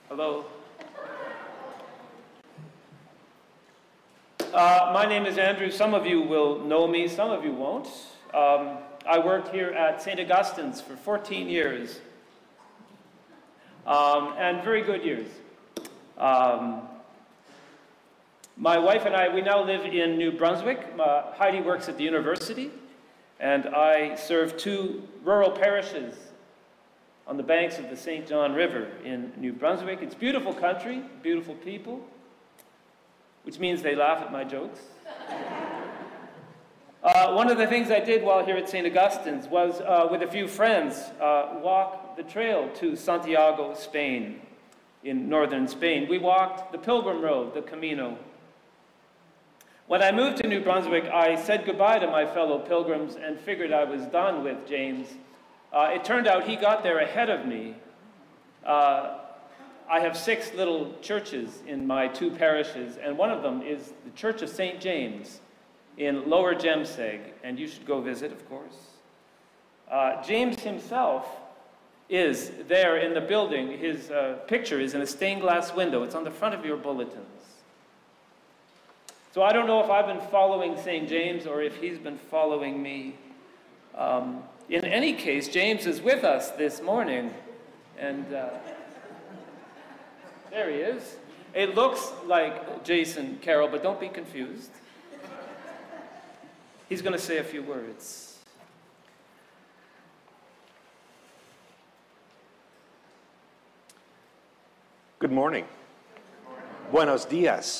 Hello. My name is Andrew. Some of you will know me, some of you won't. I worked here at St. Augustine's for 14 years, and very good years. My wife and I, we now live in New Brunswick. Heidi works at the university, and I serve 2 rural parishes on the banks of the St. John River in New Brunswick. It's beautiful country, beautiful people, which means they laugh at my jokes. One of the things I did while here at St. Augustine's was, with a few friends, walk the trail to Santiago, Spain, in northern Spain. We walked the Pilgrim Road, the Camino. When I moved to New Brunswick, I said goodbye to my fellow pilgrims and figured I was done with James. It turned out he got there ahead of me. I have 6 little churches in my 2 parishes, and one of them is the Church of St. James in Lower Jemseg, and you should go visit, of course. James himself is there in the building. His picture is in a stained glass window. It's on the front of your bulletins. So I don't know if I've been following St. James or if he's been following me. In any case, James is with us this morning, and there he is. It looks like Jason Carroll, but don't be confused. He's going to say a few words. Good morning. Buenos dias.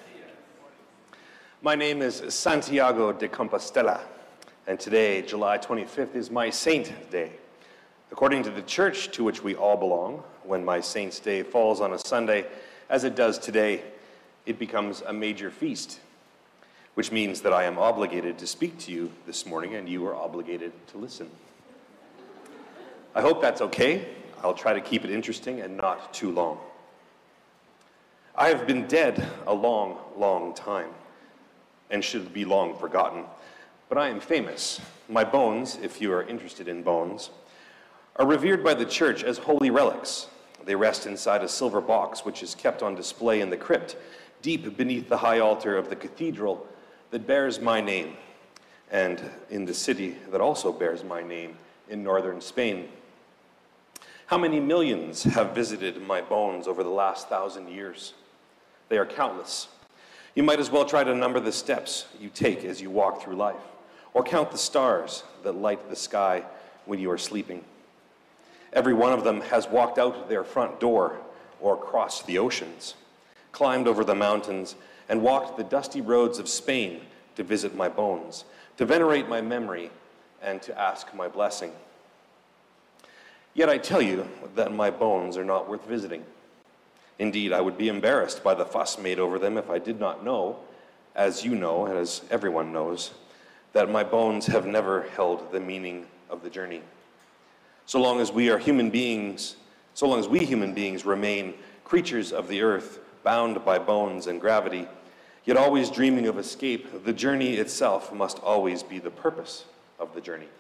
My name is Santiago de Compostela, and today, July 25th, is my Saint Day. According to the church to which we all belong, when my Saint's Day falls on a Sunday, as it does today, it becomes a major feast, which means that I am obligated to speak to you this morning, and you are obligated to listen. I hope that's okay. I'll try to keep it interesting and not too long. I have been dead a long, long time, and should be long forgotten. But I am famous. My bones, if you are interested in bones, are revered by the church as holy relics. They rest inside a silver box which is kept on display in the crypt, deep beneath the high altar of the cathedral that bears my name, and in the city that also bears my name in northern Spain. How many millions have visited my bones over the last 1,000 years? They are countless. You might as well try to number the steps you take as you walk through life, or count the stars that light the sky when you are sleeping. Every one of them has walked out their front door or crossed the oceans, climbed over the mountains, and walked the dusty roads of Spain to visit my bones, to venerate my memory, and to ask my blessing. Yet I tell you that my bones are not worth visiting. Indeed, I would be embarrassed by the fuss made over them if I did not know, as you know, and as everyone knows, that my bones have never held the meaning of the journey. So long as we human beings remain creatures of the earth, bound by bones and gravity, yet always dreaming of escape, the journey itself must always be the purpose of the journey.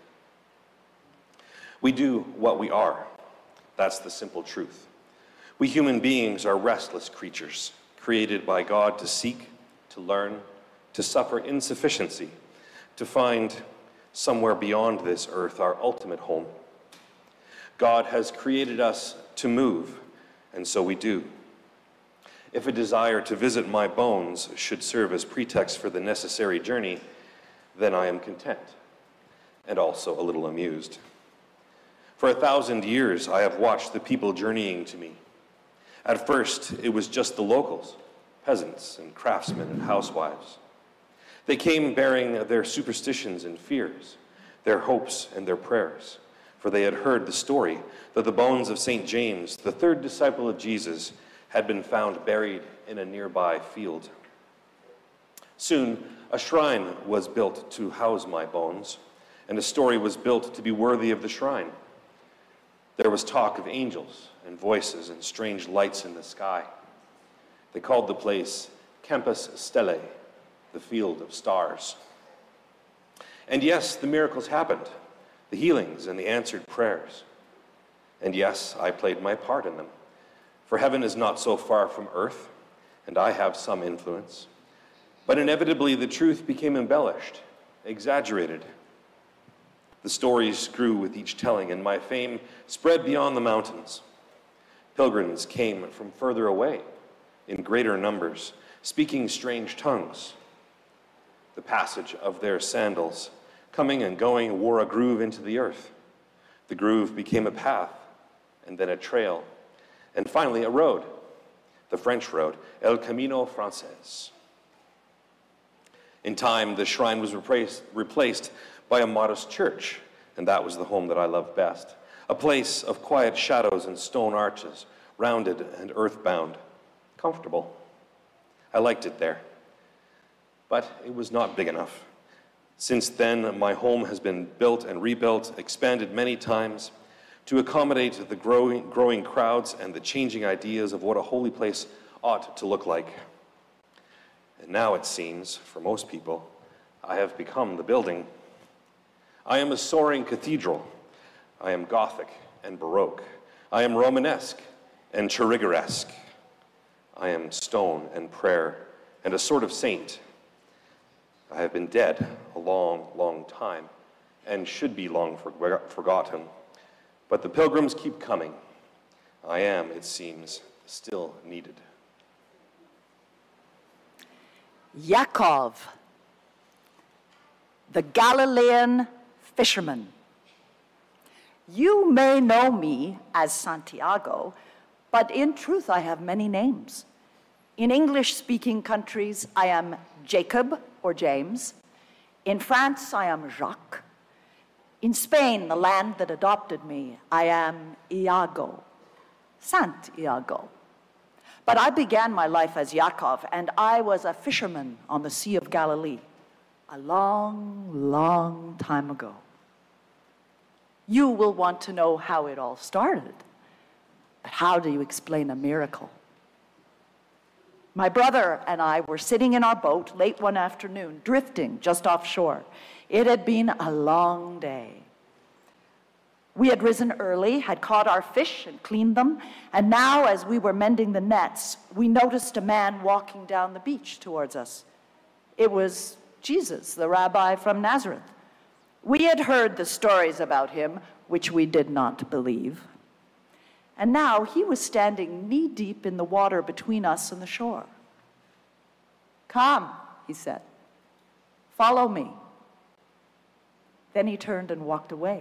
We do what we are. That's the simple truth. We human beings are restless creatures, created by God to seek, to learn, to suffer insufficiency, to find somewhere beyond this earth our ultimate home. God has created us to move, and so we do. If a desire to visit my bones should serve as pretext for the necessary journey, then I am content, and also a little amused. For 1,000 years, I have watched the people journeying to me. At first, it was just the locals, peasants and craftsmen and housewives. They came bearing their superstitions and fears, their hopes and their prayers, for they had heard the story that the bones of St. James, the 3rd disciple of Jesus, had been found buried in a nearby field. Soon, a shrine was built to house my bones, and a story was built to be worthy of the shrine. There was talk of angels and voices and strange lights in the sky. They called the place Campus Stellae, the field of stars. And yes, the miracles happened, the healings and the answered prayers. And yes, I played my part in them. For heaven is not so far from earth, and I have some influence. But inevitably, the truth became embellished, exaggerated. The stories grew with each telling, and my fame spread beyond the mountains. Pilgrims came from further away in greater numbers, speaking strange tongues. The passage of their sandals, coming and going, wore a groove into the earth. The groove became a path, and then a trail, and finally a road, the French road, El Camino Frances. In time, the shrine was replaced by a modest church, and that was the home that I loved best. A place of quiet shadows and stone arches, rounded and earthbound, comfortable. I liked it there, but it was not big enough. Since then, my home has been built and rebuilt, expanded many times to accommodate the growing crowds and the changing ideas of what a holy place ought to look like. And now it seems, for most people, I have become the building. I am a soaring cathedral. I am Gothic and Baroque. I am Romanesque and Churrigueresque. I am stone and prayer and a sort of saint. I have been dead a long, long time and should be long forgotten. But the pilgrims keep coming. I am, it seems, still needed. Yaakov, the Galilean fisherman. You may know me as Santiago, but in truth I have many names. In English-speaking countries, I am Jacob or James. In France, I am Jacques. In Spain, the land that adopted me, I am Iago, Santiago. But I began my life as Yaakov, and I was a fisherman on the Sea of Galilee a long, long time ago. You will want to know how it all started, but how do you explain a miracle? My brother and I were sitting in our boat late one afternoon, drifting just offshore. It had been a long day. We had risen early, had caught our fish and cleaned them, and now as we were mending the nets, we noticed a man walking down the beach towards us. It was Jesus, the rabbi from Nazareth. We had heard the stories about him, which we did not believe. And now he was standing knee-deep in the water between us and the shore. "Come," he said, "follow me." Then he turned and walked away.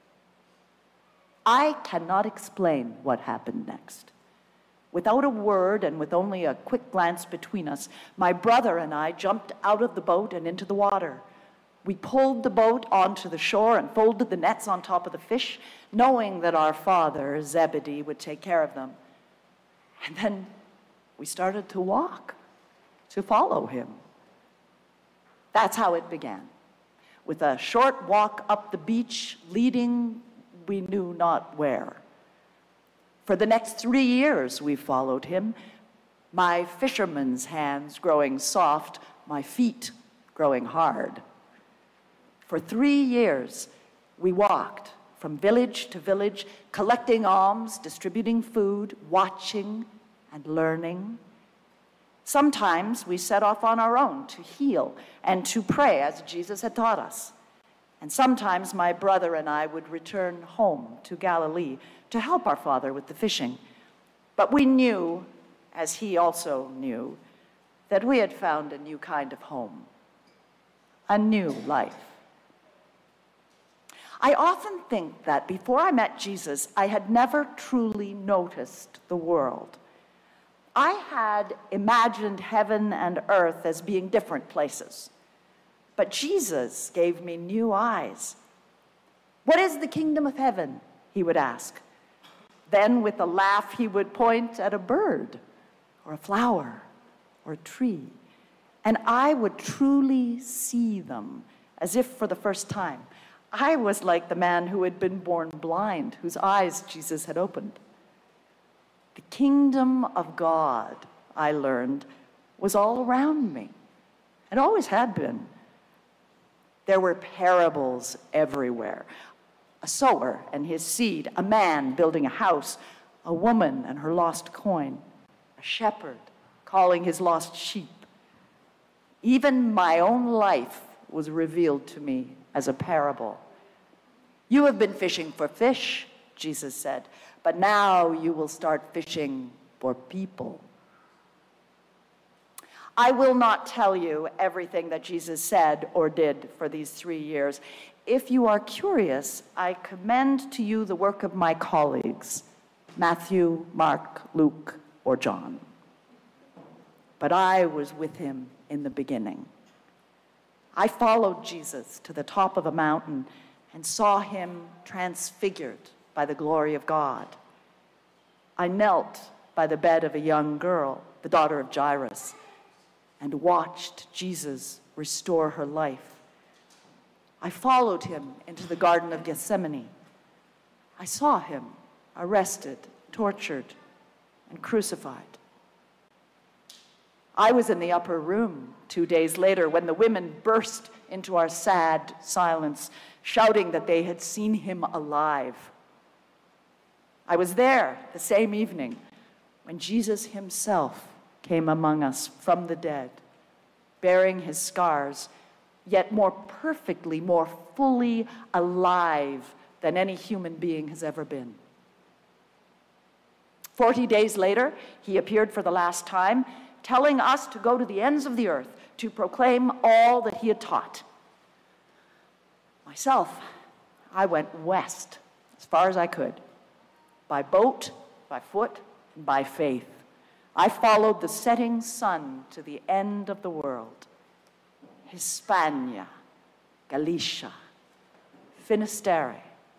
I cannot explain what happened next. Without a word and with only a quick glance between us, my brother and I jumped out of the boat and into the water. We pulled the boat onto the shore and folded the nets on top of the fish, knowing that our father, Zebedee, would take care of them. And then we started to walk, to follow him. That's how it began, with a short walk up the beach, leading we knew not where. For the next 3 years we followed him, my fisherman's hands growing soft, my feet growing hard. For 3 years, we walked from village to village, collecting alms, distributing food, watching and learning. Sometimes we set off on our own to heal and to pray as Jesus had taught us. And sometimes my brother and I would return home to Galilee to help our father with the fishing. But we knew, as he also knew, that we had found a new kind of home, a new life. I often think that before I met Jesus, I had never truly noticed the world. I had imagined heaven and earth as being different places. But Jesus gave me new eyes. "What is the kingdom of heaven?" he would ask. Then with a laugh, he would point at a bird or a flower or a tree. And I would truly see them as if for the first time. I was like the man who had been born blind, whose eyes Jesus had opened. The kingdom of God, I learned, was all around me. It always had been. There were parables everywhere. A sower and his seed, a man building a house, a woman and her lost coin, a shepherd calling his lost sheep. Even my own life was revealed to me as a parable. You have been fishing for fish, Jesus said, but now you will start fishing for people. I will not tell you everything that Jesus said or did for these 3 years. If you are curious, I commend to you the work of my colleagues, Matthew, Mark, Luke, or John. But I was with him in the beginning. I followed Jesus to the top of a mountain and saw him transfigured by the glory of God. I knelt by the bed of a young girl, the daughter of Jairus, and watched Jesus restore her life. I followed him into the Garden of Gethsemane. I saw him arrested, tortured, and crucified. I was in the upper room 2 days later when the women burst into our sad silence, shouting that they had seen him alive. I was there the same evening when Jesus himself came among us from the dead, bearing his scars, yet more perfectly, more fully alive than any human being has ever been. 40 days later, he appeared for the last time, telling us to go to the ends of the earth to proclaim all that he had taught. Myself, I went west as far as I could, by boat, by foot, and by faith. I followed the setting sun to the end of the world. Hispania, Galicia, Finisterre.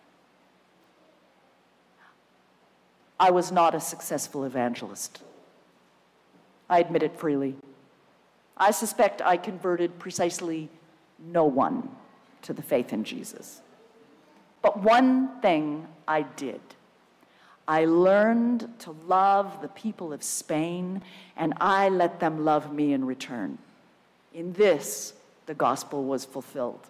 I was not a successful evangelist. I admit it freely. I suspect I converted precisely no one to the faith in Jesus. But one thing I did. I learned to love the people of Spain, and I let them love me in return. In this, the gospel was fulfilled.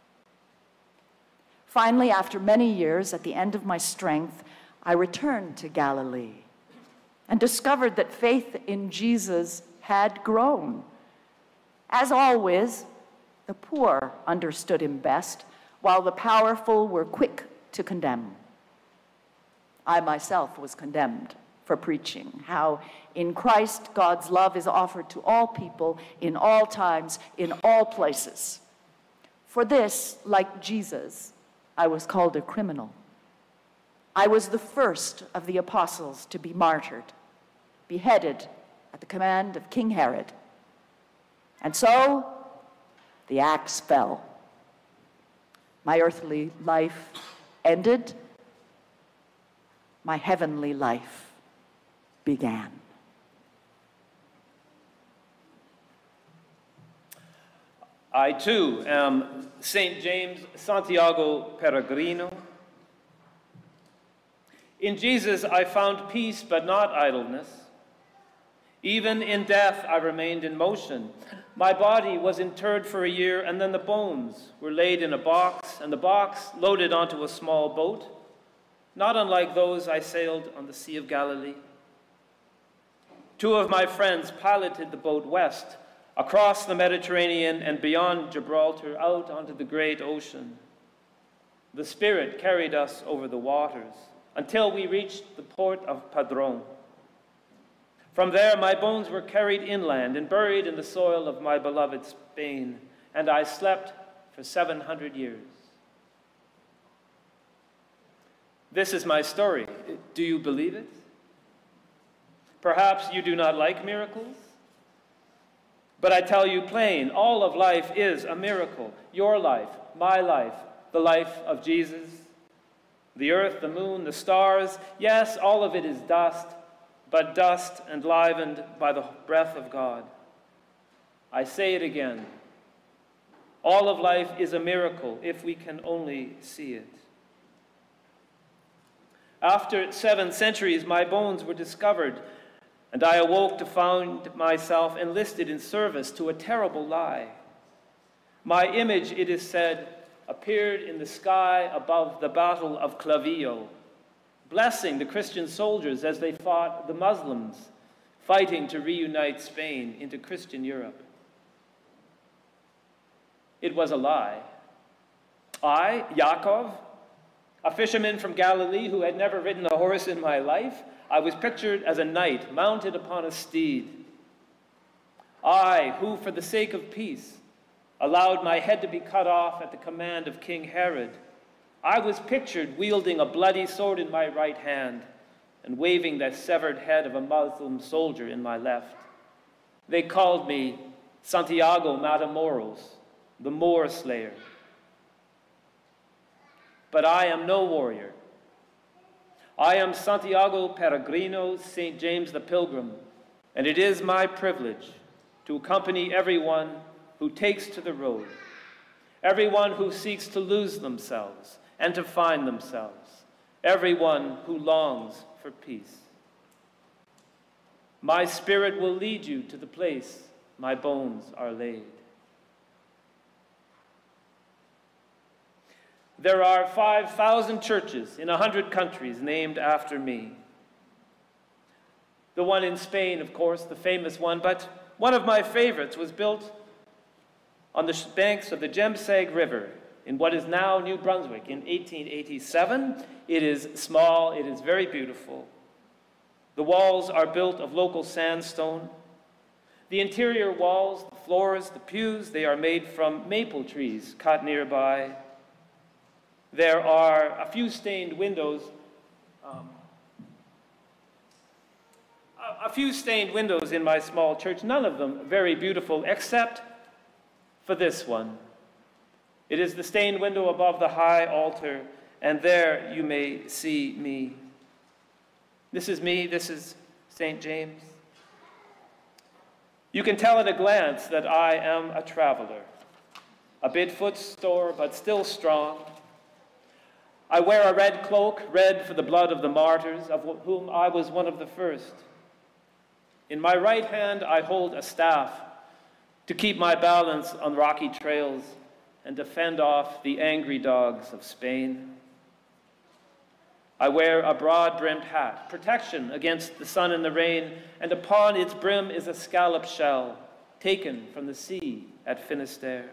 Finally, after many years, at the end of my strength, I returned to Galilee and discovered that faith in Jesus had grown. As always, the poor understood him best, while the powerful were quick to condemn. I myself was condemned for preaching how in Christ God's love is offered to all people in all times, in all places. For this, like Jesus, I was called a criminal. I was the first of the apostles to be martyred, beheaded at the command of King Herod. And so, the axe fell. My earthly life ended. My heavenly life began. I too am St. James Santiago Peregrino. In Jesus I found peace but not idleness. Even in death I remained in motion. My body was interred for a year, and then the bones were laid in a box, and the box loaded onto a small boat, not unlike those I sailed on the Sea of Galilee. 2 of my friends piloted the boat west, across the Mediterranean and beyond Gibraltar, out onto the great ocean. The Spirit carried us over the waters until we reached the port of Padrón. From there, my bones were carried inland and buried in the soil of my beloved Spain, and I slept for 700 years. This is my story. Do you believe it? Perhaps you do not like miracles, but I tell you plain, all of life is a miracle. Your life, my life, the life of Jesus. The earth, the moon, the stars, yes, all of it is dust, but dust enlivened by the breath of God. I say it again. All of life is a miracle if we can only see it. After 7 centuries, my bones were discovered, and I awoke to find myself enlisted in service to a terrible lie. My image, it is said, appeared in the sky above the Battle of Clavillo, blessing the Christian soldiers as they fought the Muslims, fighting to reunite Spain into Christian Europe. It was a lie. I, Yaakov, a fisherman from Galilee who had never ridden a horse in my life, I was pictured as a knight mounted upon a steed. I, who for the sake of peace allowed my head to be cut off at the command of King Herod, I was pictured wielding a bloody sword in my right hand and waving the severed head of a Muslim soldier in my left. They called me Santiago Matamoros, the Moor slayer. But I am no warrior. I am Santiago Peregrino, St. James the Pilgrim, and it is my privilege to accompany everyone who takes to the road, everyone who seeks to lose themselves and to find themselves, everyone who longs for peace. My spirit will lead you to the place my bones are laid. There are 5,000 churches in 100 countries named after me. The one in Spain, of course, the famous one, but one of my favorites was built on the banks of the Jemseg River in what is now New Brunswick in 1887. It is small, it is very beautiful. The walls are built of local sandstone. The interior walls, the floors, the pews, they are made from maple trees cut nearby. There are a few stained windows, in my small church, none of them very beautiful, except for this one. It is the stained window above the high altar, and there you may see me. This is me, this is St. James. You can tell at a glance that I am a traveler, a bit footsore, but still strong. I wear a red cloak, red for the blood of the martyrs, of whom I was one of the first. In my right hand, I hold a staff to keep my balance on rocky trails and to fend off the angry dogs of Spain. I wear a broad-brimmed hat, protection against the sun and the rain, and upon its brim is a scallop shell taken from the sea at Finisterre.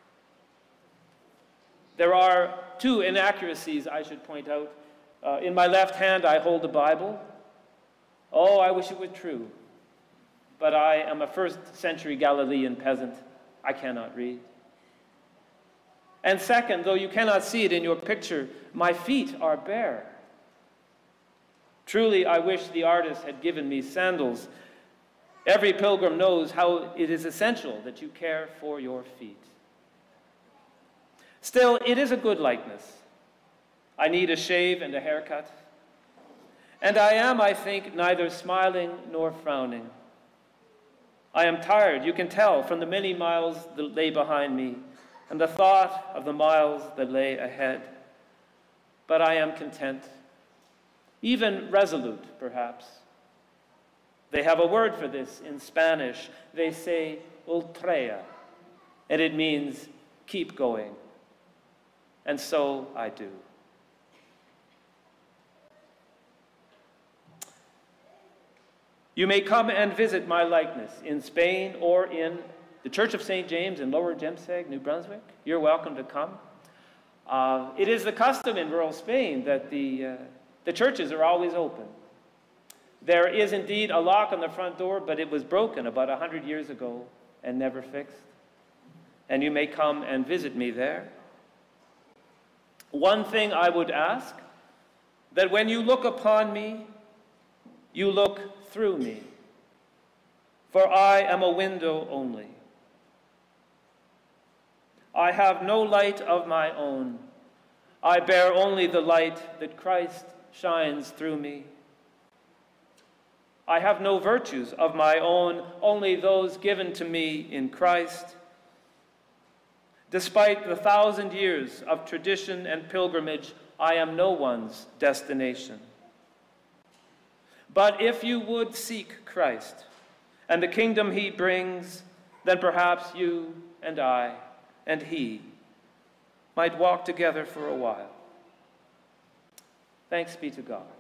There are two inaccuracies I should point out. In my left hand, I hold the Bible. Oh, I wish it were true. But I am a first-century Galilean peasant. I cannot read. And second, though you cannot see it in your picture, my feet are bare. Truly, I wish the artist had given me sandals. Every pilgrim knows how it is essential that you care for your feet. Still, it is a good likeness. I need a shave and a haircut. And I am, I think, neither smiling nor frowning. I am tired, you can tell, from the many miles that lay behind me and the thought of the miles that lay ahead. But I am content, even resolute, perhaps. They have a word for this in Spanish. They say ultrea, and it means keep going. And so I do. You may come and visit my likeness in Spain or in the Church of St. James in Lower Jemseg, New Brunswick. You're welcome to come. It is the custom in rural Spain that the churches are always open. There is indeed a lock on the front door, but it was broken about 100 years ago and never fixed. And you may come and visit me there. One thing I would ask, that when you look upon me, you look through me, for I am a window only. I have no light of my own. I bear only the light that Christ shines through me. I have no virtues of my own, only those given to me in Christ. Despite the 1,000 years of tradition and pilgrimage, I am no one's destination. But if you would seek Christ and the kingdom he brings, then perhaps you and I and he might walk together for a while. Thanks be to God.